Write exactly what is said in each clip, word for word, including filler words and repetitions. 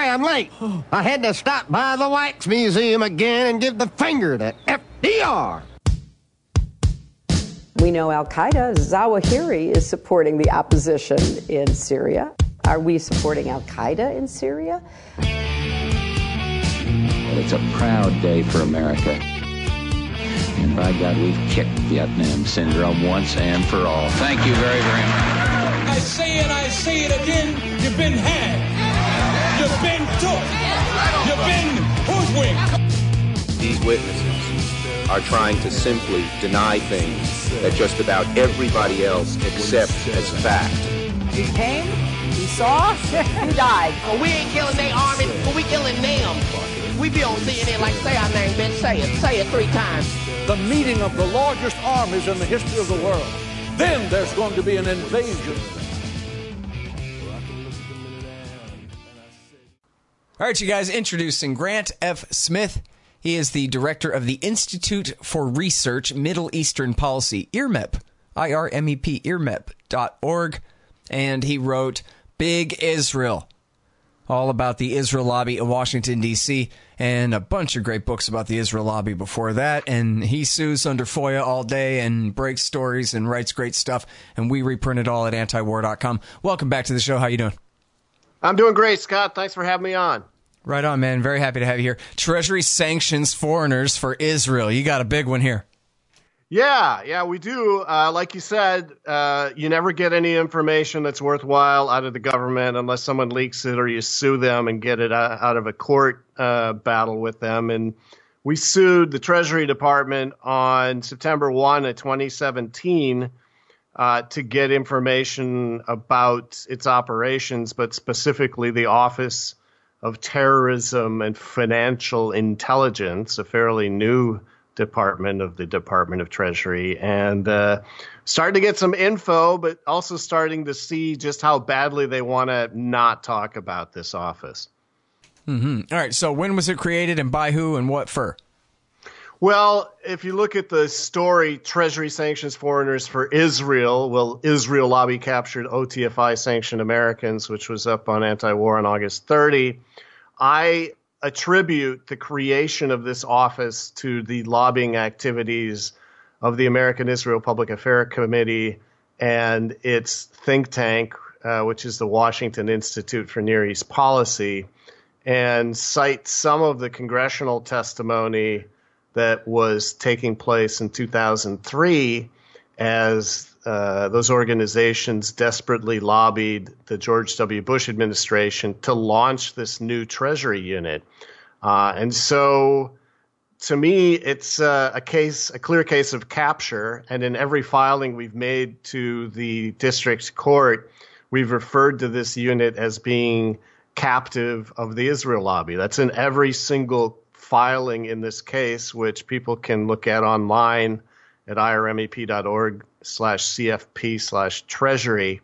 I'm late. I had to stop by the Wax Museum again and give the finger to F D R. We know Al-Qaeda, Zawahiri, is supporting the opposition in Syria. Are we supporting Al-Qaeda in Syria? It's a proud day for America. And by God, we've kicked Vietnam syndrome once and for all. Thank you very, very much. I say it, I say it again, you've been had. You've been took. You've been hoodwinked. These witnesses are trying to simply deny things that just about everybody else accepts as fact. He came, he saw, he died. Well, we ain't killing their army, but we killing them. We be on C N N like, say our name, bitch, say it. Say it three times. The meeting of the largest armies in the history of the world. Then there's going to be an invasion. All right, you guys, introducing Grant F. Smith. He is the director of the Institute for Research Middle Eastern Policy, I R M E P, I R M E P, I R M E P dot org. And he wrote Big Israel, all about the Israel lobby in Washington, D C, and a bunch of great books about the Israel lobby before that. And he sues under FOIA all day and breaks stories and writes great stuff. And we reprint it all at anti war dot com. Welcome back to the show. How you doing? I'm doing great, Scott. Thanks for having me on. Right on, man. Very happy to have you here. Treasury sanctions foreigners for Israel. You got a big one here. Yeah, yeah, we do. Uh, like you said, uh, you never get any information that's worthwhile out of the government unless someone leaks it or you sue them and get it out of a court uh, battle with them. And we sued the Treasury Department on September first of twenty seventeen uh, to get information about its operations, but specifically the Office of Terrorism and Financial Intelligence, a fairly new department of the Department of Treasury, and uh, starting to get some info, but also starting to see just how badly they want to not talk about this office. Mm-hmm. All right, so when was it created and by who and what for? Well, if you look at the story, Treasury sanctions foreigners for Israel. Well, Israel lobby captured O T F I sanctioned Americans, which was up on Anti-War on August thirtieth. I attribute the creation of this office to the lobbying activities of the American Israel Public Affairs Committee and its think tank, uh, which is the Washington Institute for Near East Policy, and cite some of the congressional testimony that was taking place in two thousand three as uh, those organizations desperately lobbied the George W. Bush administration to launch this new Treasury unit. Uh, and so to me, it's uh, a case, a clear case of capture. And in every filing we've made to the district court, we've referred to this unit as being captive of the Israel lobby. That's in every single filing in this case, which people can look at online at I R M E P dot org slash C F P slash treasury.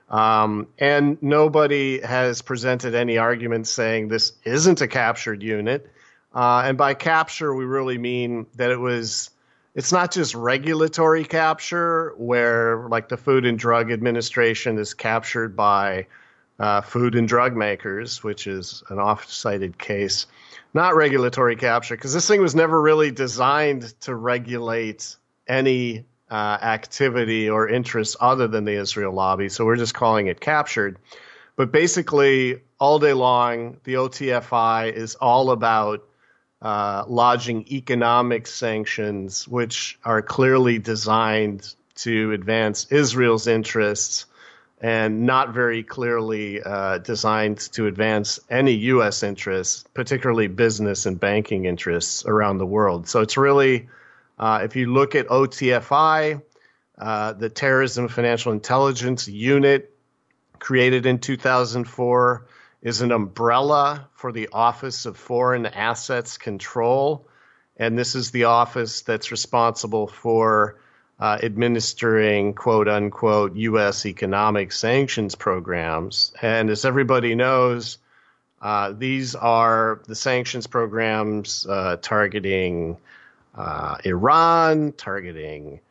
Um, and nobody has presented any argument saying this isn't a captured unit. Uh, and by capture, we really mean that it was, it's not just regulatory capture where like the Food and Drug Administration is captured by uh, food and drug makers, which is an oft-cited case. Not regulatory capture, because this thing was never really designed to regulate any uh, activity or interest other than the Israel lobby. So we're just calling it captured. But basically, all day long, the O T F I is all about uh, lodging economic sanctions, which are clearly designed to advance Israel's interests and not very clearly uh, designed to advance any U S interests, particularly business and banking interests around the world. So it's really, uh, if you look at O T F I, uh, the Terrorism Financial Intelligence Unit created in two thousand four is an umbrella for the Office of Foreign Assets Control. And this is the office that's responsible for Uh, administering, quote unquote, U S economic sanctions programs. And as everybody knows, uh, these are the sanctions programs uh, targeting uh, Iran, targeting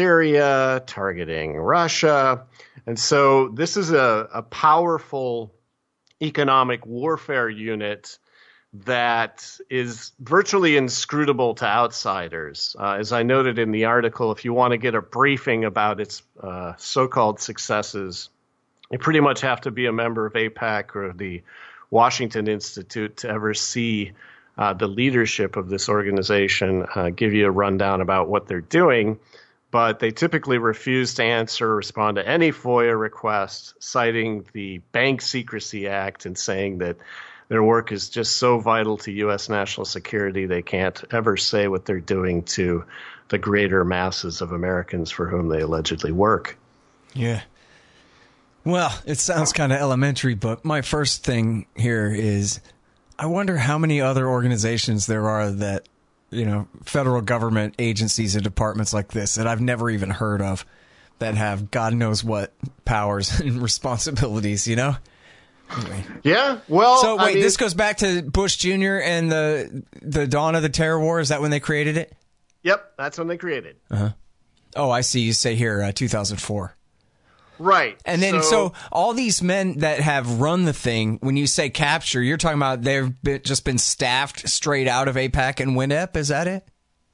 Syria, targeting Russia. And so this is a, a powerful economic warfare unit that is virtually inscrutable to outsiders. Uh, as I noted in the article, if you want to get a briefing about its uh, so-called successes, you pretty much have to be a member of AIPAC or the Washington Institute to ever see uh, the leadership of this organization uh, give you a rundown about what they're doing. But they typically refuse to answer or respond to any FOIA requests, citing the Bank Secrecy Act and saying that their work is just so vital to U S national security, they can't ever say what they're doing to the greater masses of Americans for whom they allegedly work. Yeah. Well, it sounds kind of elementary, but my first thing here is I wonder how many other organizations there are that, you know, federal government agencies and departments like this that I've never even heard of that have God knows what powers and responsibilities, you know? Anyway. Yeah, well, so wait, I mean, this goes back to Bush Junior and the the dawn of the terror war. Is that when they created it? Yep, that's when they created. Uh-huh. Oh, I see. You say here uh, two thousand four. Right. And then, so, so all these men that have run the thing, when you say capture, you're talking about they've been, just been staffed straight out of AIPAC and WINEP. Is that it?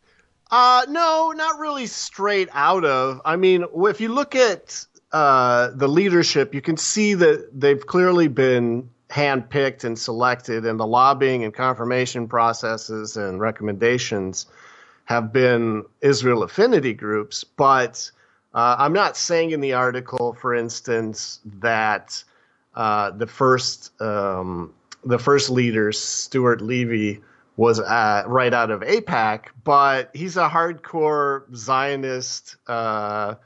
Uh, no, not really straight out of. I mean, if you look at uh, the leadership, you can see that they've clearly been handpicked and selected, and the lobbying and confirmation processes and recommendations have been Israel affinity groups. But uh, I'm not saying in the article, for instance, that uh, the first um, the first leader, Stuart Levy, was uh, right out of AIPAC, but he's a hardcore Zionist uh,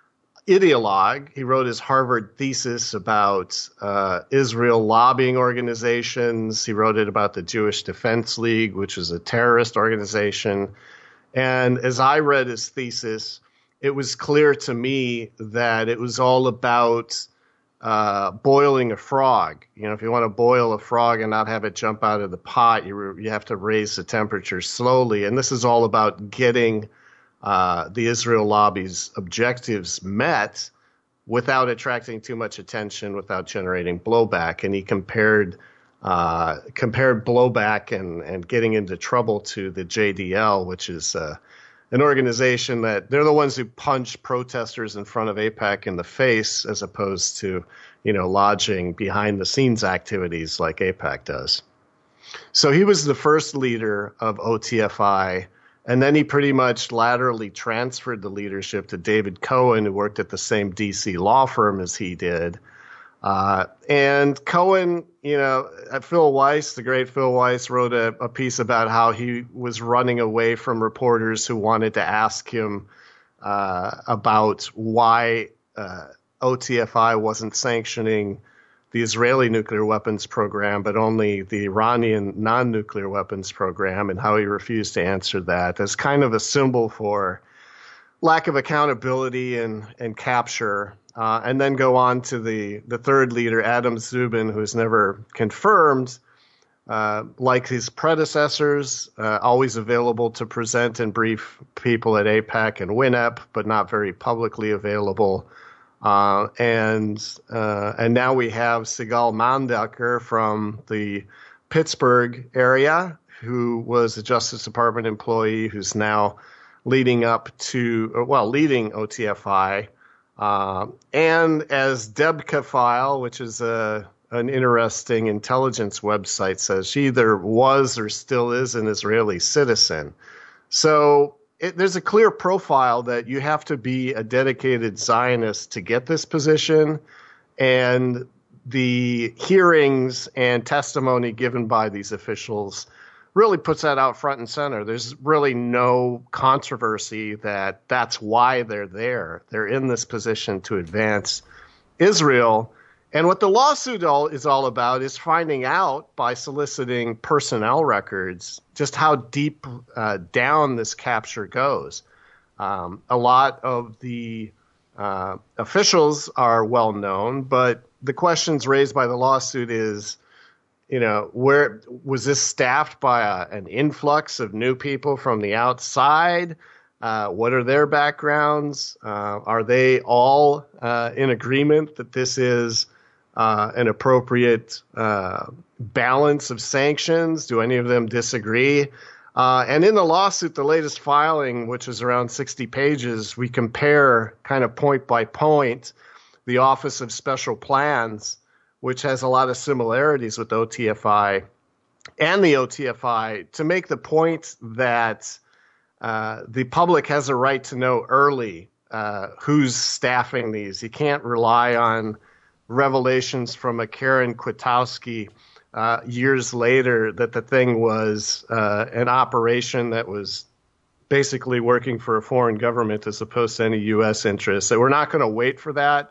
ideologue. He wrote his Harvard thesis about uh, Israel lobbying organizations. He wrote it about the Jewish Defense League, which is a terrorist organization. And as I read his thesis, it was clear to me that it was all about Uh, boiling a frog. You know, if you want to boil a frog and not have it jump out of the pot, you you have to raise the temperature slowly. And this is all about getting uh, the Israel lobby's objectives met without attracting too much attention, without generating blowback. And he compared uh, compared blowback and, and getting into trouble to the J D L, which is uh, an organization that they're the ones who punch protesters in front of AIPAC in the face, as opposed to, you know, lodging behind the scenes activities like AIPAC does. So he was the first leader of O T F I. And then he pretty much laterally transferred the leadership to David Cohen, who worked at the same D C law firm as he did. Uh, and Cohen, you know, Phil Weiss, the great Phil Weiss, wrote a, a piece about how he was running away from reporters who wanted to ask him uh, about why uh, O T F I wasn't sanctioning the Israeli nuclear weapons program, but only the Iranian non-nuclear weapons program, and how he refused to answer that as kind of a symbol for lack of accountability and, and capture. Uh, and then go on to the, the third leader, Adam Zubin, who's never confirmed, uh, like his predecessors, uh, always available to present and brief people at AIPAC and WINEP, but not very publicly available. Uh, and uh, and now we have Sigal Mandelker from the Pittsburgh area, who was a Justice Department employee, who's now leading up to, or, well, leading O T F I. Uh, and as Debka File, which is a, an interesting intelligence website, says, she either was or still is an Israeli citizen. So it, there's a clear profile that you have to be a dedicated Zionist to get this position. And the hearings and testimony given by these officials really puts that out front and center. There's really no controversy that that's why they're there. They're in this position to advance Israel. And what the lawsuit all is all about is finding out, by soliciting personnel records, just how deep uh, down this capture goes. Um, a lot of the uh, officials are well known, but the questions raised by the lawsuit is, you know, where was this staffed by a, an influx of new people from the outside? Uh, what are their backgrounds? Uh, are they all uh, in agreement that this is uh, an appropriate uh, balance of sanctions? Do any of them disagree? Uh, and in the lawsuit, the latest filing, which is around sixty pages, we compare kind of point by point the Office of Special Plans, which has a lot of similarities with O T F I, and the O T F I, to make the point that uh, the public has a right to know early uh, who's staffing these. You can't rely on revelations from a Karen Kwiatkowski uh, years later that the thing was uh, an operation that was basically working for a foreign government as opposed to any U S interests. So we're not going to wait for that.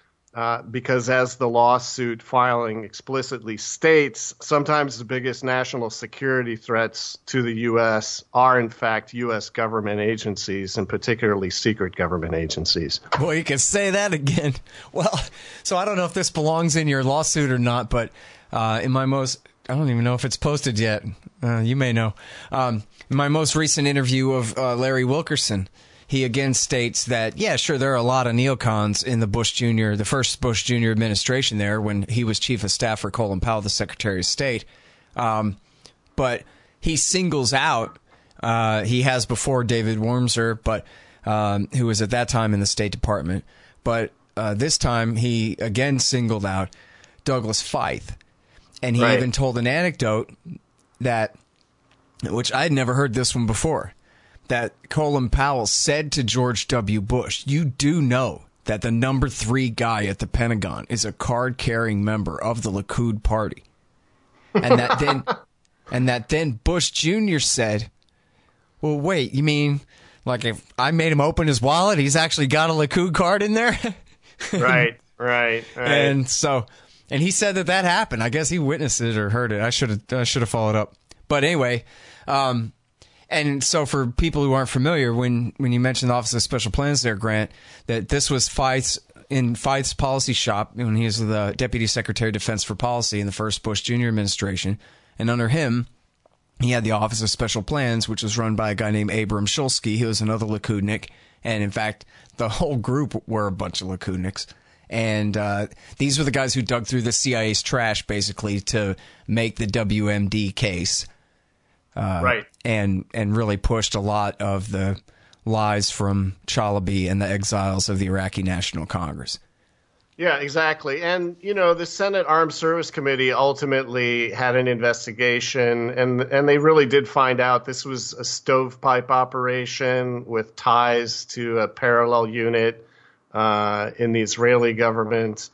Uh, because as the lawsuit filing explicitly states, sometimes the biggest national security threats to the U S are, in fact, U S government agencies, and particularly secret government agencies. Well, you can say that again. Well, so I don't know if this belongs in your lawsuit or not, but uh, in my most, I don't even know if it's posted yet. Uh, you may know. Um, in my most recent interview of uh, Larry Wilkerson, he again states that, yeah, sure, there are a lot of neocons in the Bush Junior, the first Bush Junior administration there when he was chief of staff for Colin Powell, the Secretary of State. Um, but he singles out, uh, he has before David Wormser, but um, who was at that time in the State Department. But uh, this time he again singled out Douglas Feith. And he right. even told an anecdote that, which I'd never heard this one before, that Colin Powell said to George W. Bush, you do know that the number three guy at the Pentagon is a card-carrying member of the Likud party. And that then and that then Bush Junior said, well, wait, you mean like if I made him open his wallet, he's actually got a Likud card in there? Right, right, right. And so, and he said that that happened. I guess he witnessed it or heard it. I should have I should have followed up. But anyway, um, and so for people who aren't familiar, when, when you mentioned the Office of Special Plans there, Grant, that this was Feith's, in Feith's policy shop when he was the Deputy Secretary of Defense for Policy in the first Bush Junior administration. And under him, he had the Office of Special Plans, which was run by a guy named Abram Shulsky, who was another Likudnik. And in fact, the whole group were a bunch of Likudniks. And uh, these were the guys who dug through the C I A's trash, basically, to make the W M D case. Uh, right. And and really pushed a lot of the lies from Chalabi and the exiles of the Iraqi National Congress. Yeah, exactly. And, you know, the Senate Armed Service Committee ultimately had an investigation, and and they really did find out this was a stovepipe operation with ties to a parallel unit uh, in the Israeli government,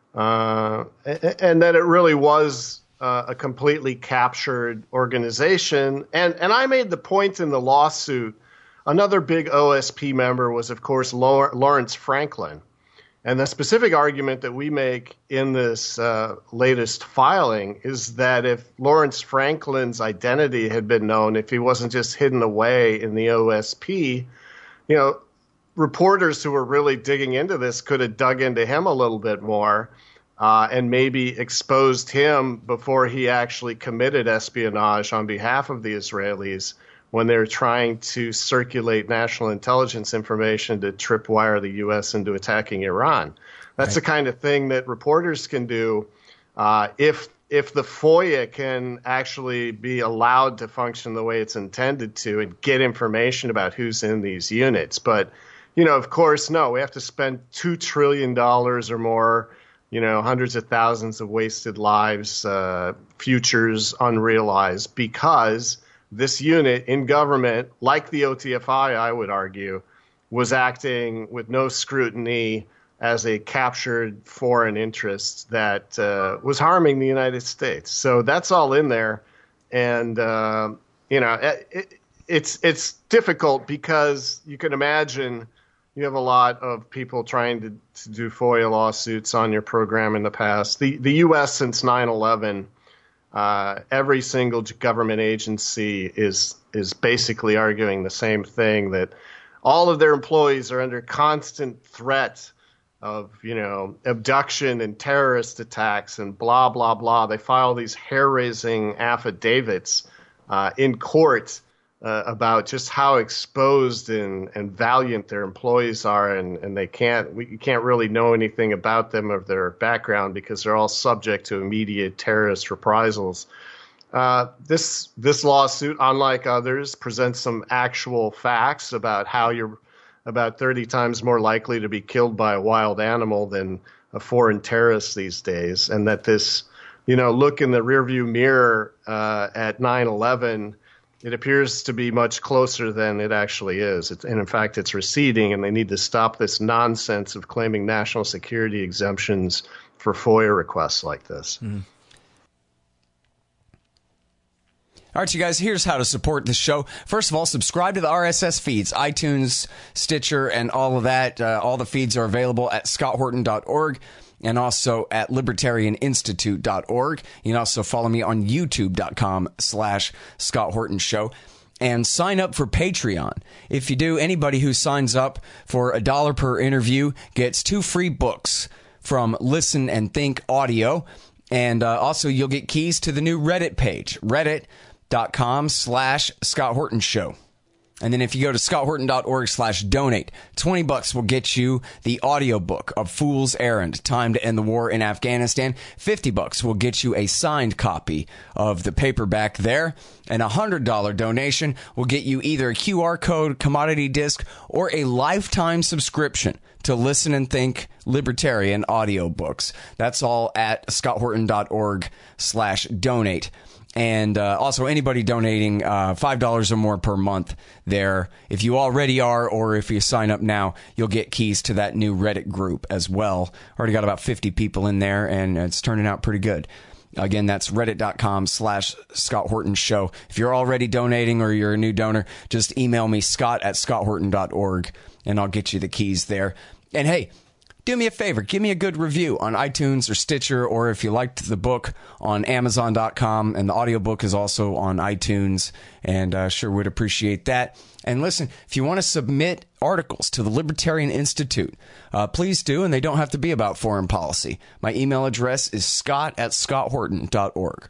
uh, and, and that it really was Uh, a completely captured organization. And and I made the point in the lawsuit, another big O S P member was, of course, Lawrence Franklin. And the specific argument that we make in this uh, latest filing is that if Lawrence Franklin's identity had been known, if he wasn't just hidden away in the O S P, you know, reporters who were really digging into this could have dug into him a little bit more. Uh, and maybe exposed him before he actually committed espionage on behalf of the Israelis when they were trying to circulate national intelligence information to tripwire the U S into attacking Iran. That's right. The kind of thing that reporters can do uh, if if the FOIA can actually be allowed to function the way it's intended to and get information about who's in these units. But, you know, of course, no, we have to spend two trillion dollars or more, you know, hundreds of thousands of wasted lives, uh, futures unrealized, because this unit in government, like the O T F I, I would argue, was acting with no scrutiny as a captured foreign interest that uh, was harming the United States. So that's all in there. And, uh, you know, it, it's it's difficult because you can imagine you have a lot of people trying to, to do FOIA lawsuits on your program in the past. The, the U S since nine eleven, uh, every single government agency is is basically arguing the same thing, that all of their employees are under constant threat of, you know, abduction and terrorist attacks and blah, blah, blah. They file these hair-raising affidavits uh, in court uh, about just how exposed and, and valiant their employees are, and, and they can't we can't really know anything about them or their background because they're all subject to immediate terrorist reprisals. Uh, this this lawsuit, unlike others, presents some actual facts about how you're about thirty times more likely to be killed by a wild animal than a foreign terrorist these days, and that this, you know, look in the rearview mirror uh, at nine eleven, it appears to be much closer than it actually is. It's, and in fact, it's receding, and they need to stop this nonsense of claiming national security exemptions for FOIA requests like this. Mm. All right, you guys, here's how to support the show. First of all, subscribe to the R S S feeds, iTunes, Stitcher, and all of that. Uh, all the feeds are available at scott horton dot org and also at libertarian institute dot org. You can also follow me on youtube dot com slash Scott Horton Show. And sign up for Patreon. If you do, anybody who signs up for a dollar per interview gets two free books from Listen and Think Audio. And uh, also, you'll get keys to the new Reddit page, reddit dot com slash Scott Horton Show. And then if you go to scott horton dot org slash donate, twenty bucks will get you the audiobook of Fool's Errand, Time to End the War in Afghanistan. fifty bucks will get you a signed copy of the paperback there. And a one hundred dollars donation will get you either a Q R code, commodity disc, or a lifetime subscription to Listen and Think Libertarian audiobooks. That's all at scott horton dot org slash donate. And uh, also, anybody donating uh, five dollars or more per month there, if you already are, or if you sign up now, you'll get keys to that new Reddit group as well. Already got about fifty people in there, and it's turning out pretty good. Again, that's reddit dot com slash Scott Horton Show. If you're already donating or you're a new donor, just email me, scott at scott horton dot org, and I'll get you the keys there. And hey, do me a favor, give me a good review on iTunes or Stitcher, or if you liked the book, on amazon dot com, and the audiobook is also on iTunes, and uh, sure would appreciate that. And listen, if you want to submit articles to the Libertarian Institute, uh, please do, and they don't have to be about foreign policy. My email address is scott at scott horton dot org.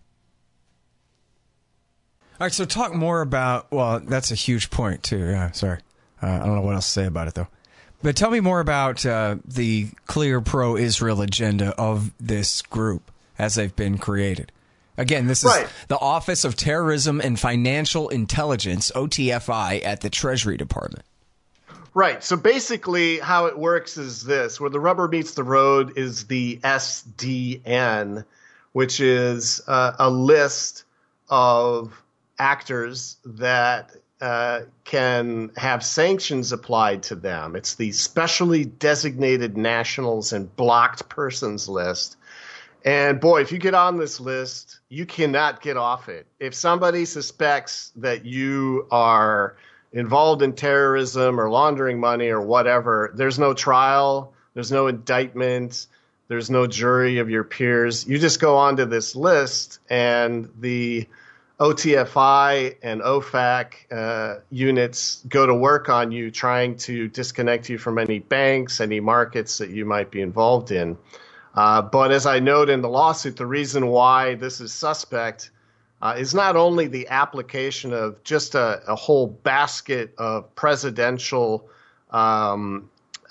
All right, so talk more about, well, that's a huge point, too. Yeah, sorry. Uh, I don't know what else to say about it, though. But tell me more about uh, the clear pro-Israel agenda of this group as they've been created. Again, this is right. The Office of Terrorism and Financial Intelligence, O T F I, at the Treasury Department. Right. So basically how it works is this. Where the rubber meets the road is the S D N, which is uh, a list of actors that Uh, can have sanctions applied to them. It's the specially designated nationals and blocked persons list. And boy, if you get on this list, you cannot get off it. If somebody suspects that you are involved in terrorism or laundering money or whatever, there's no trial, there's no indictment, there's no jury of your peers. You just go onto this list, and the O T F I and O F A C uh, units go to work on you, trying to disconnect you from any banks, any markets that you might be involved in. Uh, but as I note in the lawsuit, the reason why this is suspect uh, is not only the application of just a, a whole basket of presidential um,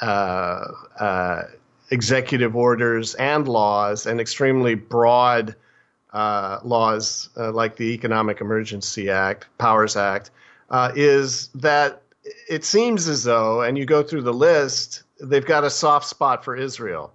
uh, uh, executive orders and laws, and extremely broad Uh, laws uh, like the Economic Emergency Act, Powers Act, uh, is that it seems as though, and you go through the list, they've got a soft spot for Israel.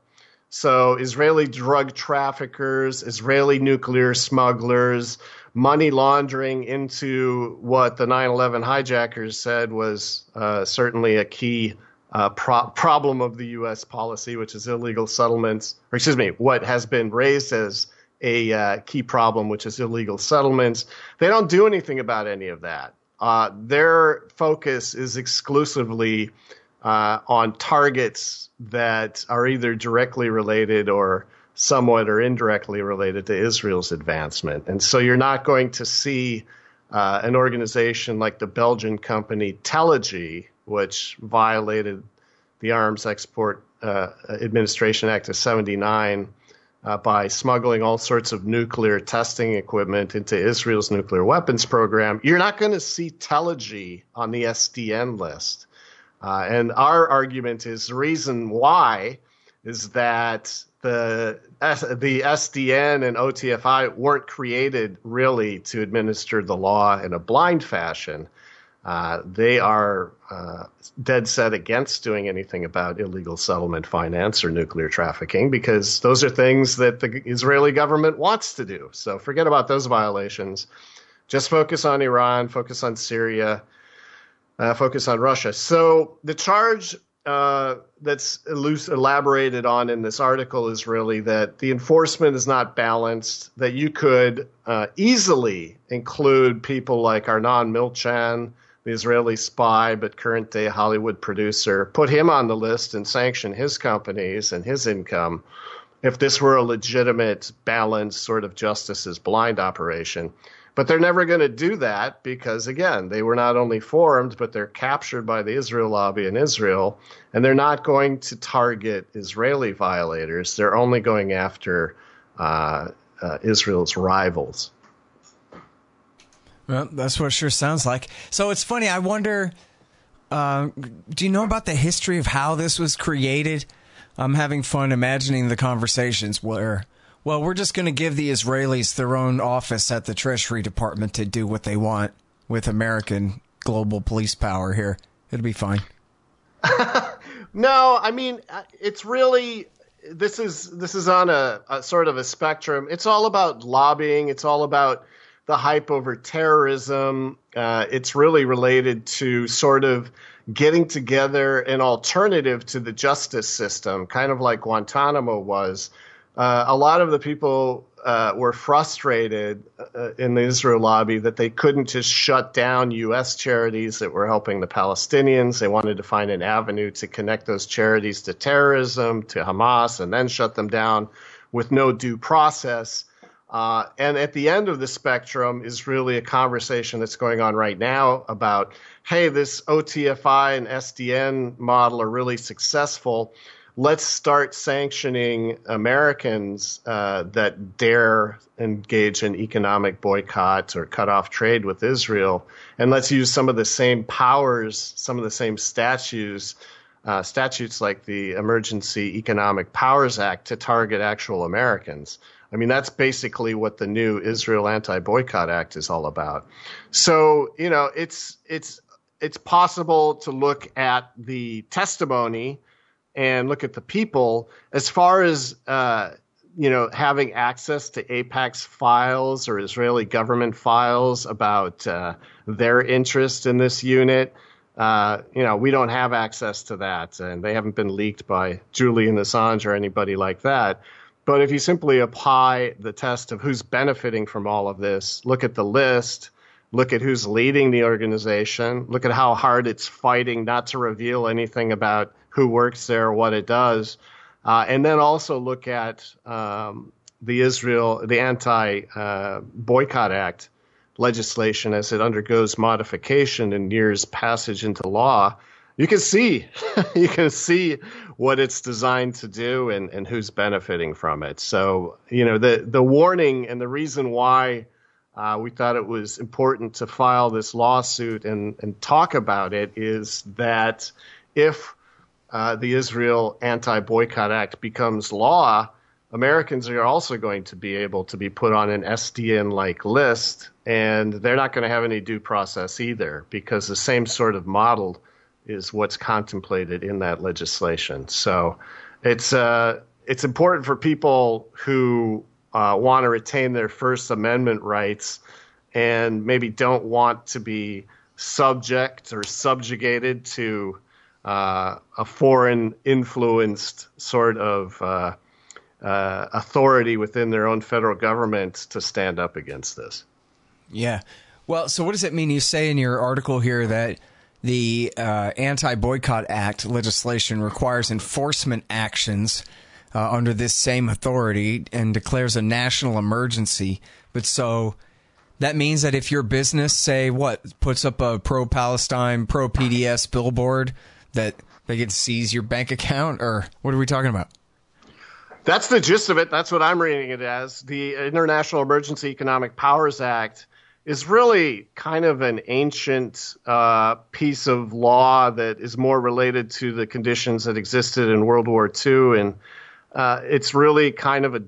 So Israeli drug traffickers, Israeli nuclear smugglers, money laundering into what the nine eleven hijackers said was uh, certainly a key uh, pro- problem of the U S policy, which is illegal settlements, or excuse me, what has been raised as a uh, key problem, which is illegal settlements. They don't do anything about any of that. Uh, their focus is exclusively uh, on targets that are either directly related or somewhat or indirectly related to Israel's advancement. And so you're not going to see uh, an organization like the Belgian company Telegy, which violated the Arms Export uh, Administration Act of seventy-nine, uh, by smuggling all sorts of nuclear testing equipment into Israel's nuclear weapons program, you're not going to see Telegy on the S D N list. Uh, and our argument is the reason why is that the the S D N and O T F I weren't created really to administer the law in a blind fashion. Uh, they are uh, dead set against doing anything about illegal settlement finance or nuclear trafficking because those are things that the Israeli government wants to do. So forget about those violations. Just focus on Iran, focus on Syria, uh, focus on Russia. So the charge uh, that's loose, elaborated on in this article is really that the enforcement is not balanced, that you could uh, easily include people like Arnon Milchan, the Israeli spy but current-day Hollywood producer, put him on the list and sanction his companies and his income if this were a legitimate, balanced sort of justice is blind operation. But they're never going to do that because, again, they were not only formed, but they're captured by the Israel lobby in Israel, and they're not going to target Israeli violators. They're only going after uh, uh, Israel's rivals. Well, that's what it sure sounds like. So it's funny. I wonder, uh, do you know about the history of how this was created? I'm having fun imagining the conversations where, well, we're just going to give the Israelis their own office at the Treasury Department to do what they want with American global police power here. It'll be fine. No, I mean, it's really, this is, this is on a, a sort of a spectrum. It's all about lobbying. It's all about the hype over terrorism. Uh, it's really related to sort of getting together an alternative to the justice system, kind of like Guantanamo was. Uh, a lot of the people uh, were frustrated uh, in the Israel lobby that they couldn't just shut down U S charities that were helping the Palestinians. They wanted to find an avenue to connect those charities to terrorism, to Hamas, and then shut them down with no due process. Uh, and at the end of the spectrum is really a conversation that's going on right now about, hey, this O T F I and S D N model are really successful. Let's start sanctioning Americans uh, that dare engage in economic boycotts or cut off trade with Israel. And let's use some of the same powers, some of the same statutes, uh, statutes like the Emergency Economic Powers Act to target actual Americans. I mean, that's basically what the new Israel Anti-Boycott Act is all about. So, you know, it's it's it's possible to look at the testimony and look at the people as far as, uh, you know, having access to AIPAC's files or Israeli government files about uh, their interest in this unit. Uh, you know, we don't have access to that, and they haven't been leaked by Julian Assange or anybody like that. But if you simply apply the test of who's benefiting from all of this, look at the list, look at who's leading the organization, look at how hard it's fighting not to reveal anything about who works there, what it does, uh, and then also look at um, the Israel, the Anti-Boycott uh, Act legislation as it undergoes modification and nears passage into law. You can see, you can see what it's designed to do and, and who's benefiting from it. So, you know, the, the warning and the reason why uh, we thought it was important to file this lawsuit and, and talk about it is that if uh, the Israel Anti-Boycott Act becomes law, Americans are also going to be able to be put on an S D N-like list, and they're not going to have any due process either because the same sort of model is what's contemplated in that legislation. So it's uh, it's important for people who uh, want to retain their First Amendment rights and maybe don't want to be subject or subjugated to uh, a foreign-influenced sort of uh, uh, authority within their own federal government to stand up against this. Yeah. Well, so what does it mean? You say in your article here that the uh, Anti-Boycott Act legislation requires enforcement actions uh, under this same authority and declares a national emergency. But so that means that if your business, say, what, puts up a pro-Palestine, pro-P D S billboard, that they can seize your bank account? Or what are we talking about? That's the gist of it. That's what I'm reading it as. The International Emergency Economic Powers Act is really kind of an ancient uh, piece of law that is more related to the conditions that existed in World War Two. And uh, it's really kind of a,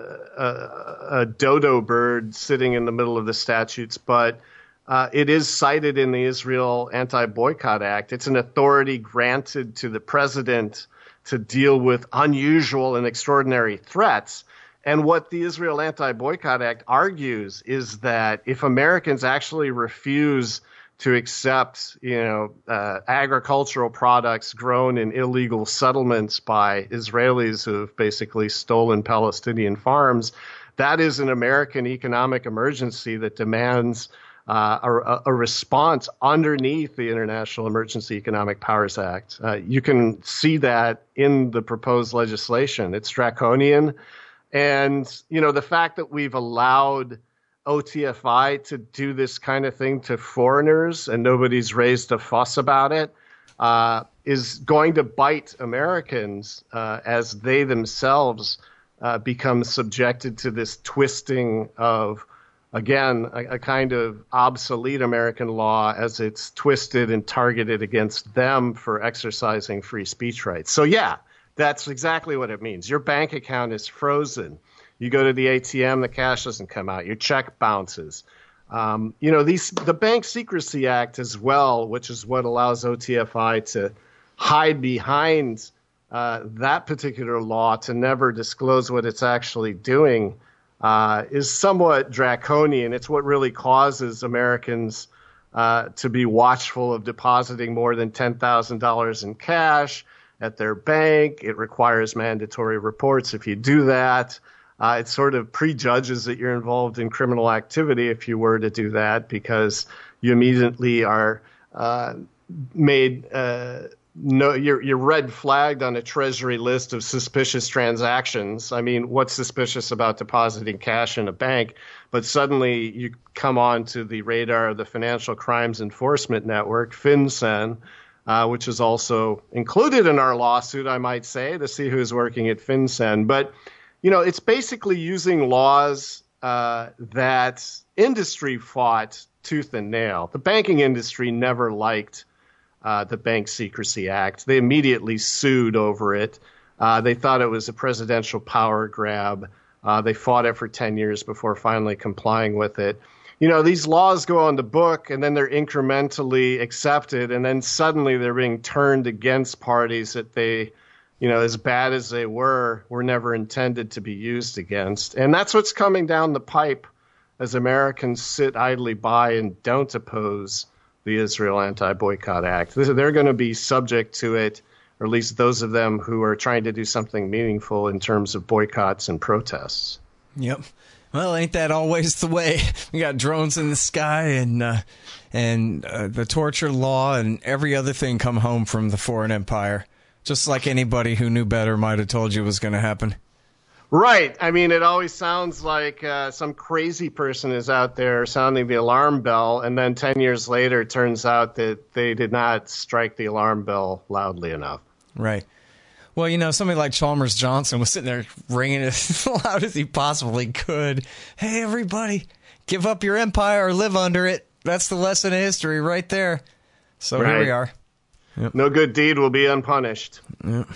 a, a dodo bird sitting in the middle of the statutes. But uh, it is cited in the Israel Anti-Boycott Act. It's an authority granted to the president to deal with unusual and extraordinary threats. And what the Israel Anti-Boycott Act argues is that if Americans actually refuse to accept, you know, uh, agricultural products grown in illegal settlements by Israelis who have basically stolen Palestinian farms, that is an American economic emergency that demands Uh, a, a response underneath the International Emergency Economic Powers Act. Uh, you can see that in the proposed legislation. It's draconian. And, you know, the fact that we've allowed O T F I to do this kind of thing to foreigners and nobody's raised a fuss about it uh, is going to bite Americans uh, as they themselves uh, become subjected to this twisting of Again, a, a kind of obsolete American law as it's twisted and targeted against them for exercising free speech rights. So, yeah, that's exactly what it means. Your bank account is frozen. You go to the A T M, the cash doesn't come out. Your check bounces. Um, you know, these the Bank Secrecy Act as well, which is what allows O T F I to hide behind uh, that particular law to never disclose what it's actually doing. Uh, is somewhat draconian. It's what really causes Americans uh, to be watchful of depositing more than ten thousand dollars in cash at their bank. It requires mandatory reports if you do that. Uh, it sort of prejudges that you're involved in criminal activity if you were to do that, because you immediately are uh, made uh, No, you're you're red flagged on a Treasury list of suspicious transactions. I mean, what's suspicious about depositing cash in a bank? But suddenly you come on to the radar of the Financial Crimes Enforcement Network, FinCEN, uh, which is also included in our lawsuit, I might say, to see who's working at FinCEN. But, you know, it's basically using laws uh, that industry fought tooth and nail. The banking industry never liked Uh, the Bank Secrecy Act. They immediately sued over it. Uh, they thought it was a presidential power grab. Uh, they fought it for ten years before finally complying with it. You know, these laws go on the book and then they're incrementally accepted, and then suddenly they're being turned against parties that they, you know, as bad as they were, were never intended to be used against. And that's what's coming down the pipe as Americans sit idly by and don't oppose the Israel Anti-Boycott Act. They're going to be subject to it, or at least those of them who are trying to do something meaningful in terms of boycotts and protests. Yep. Well, ain't that always the way? We got drones in the sky and uh, and uh, the torture law and every other thing come home from the foreign empire, just like anybody who knew better might have told you was going to happen. Right. I mean, it always sounds like uh, some crazy person is out there sounding the alarm bell, and then ten years later it turns out that they did not strike the alarm bell loudly enough. Right. Well, you know, somebody like Chalmers Johnson was sitting there ringing it as loud as he possibly could. Hey, everybody, give up your empire or live under it. That's the lesson of history right there. So right. Here we are. Yep. No good deed will be unpunished. Yep.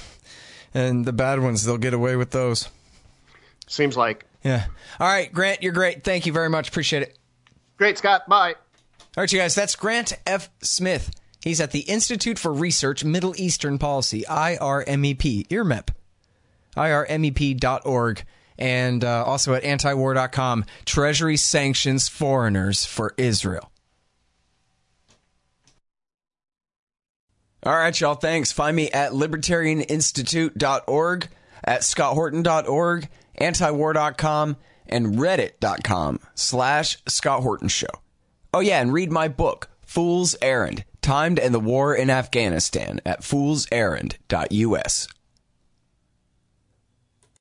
And the bad ones, they'll get away with those. Seems like. Yeah. All right, Grant, you're great. Thank you very much. Appreciate it. Great, Scott. Bye. All right, you guys, that's Grant F. Smith. He's at the Institute for Research, Middle Eastern Policy, I R M E P, I R M E P, I R M E P dot org, and uh, also at antiwar dot com. Treasury sanctions foreigners for Israel. All right, y'all, thanks. Find me at libertarian institute dot org, at scott horton dot org, antiwar dot com, and reddit dot com slash Scott Horton Show. Oh, yeah, and read my book, Fool's Errand, Time to End the War in Afghanistan, at fools errand dot U S.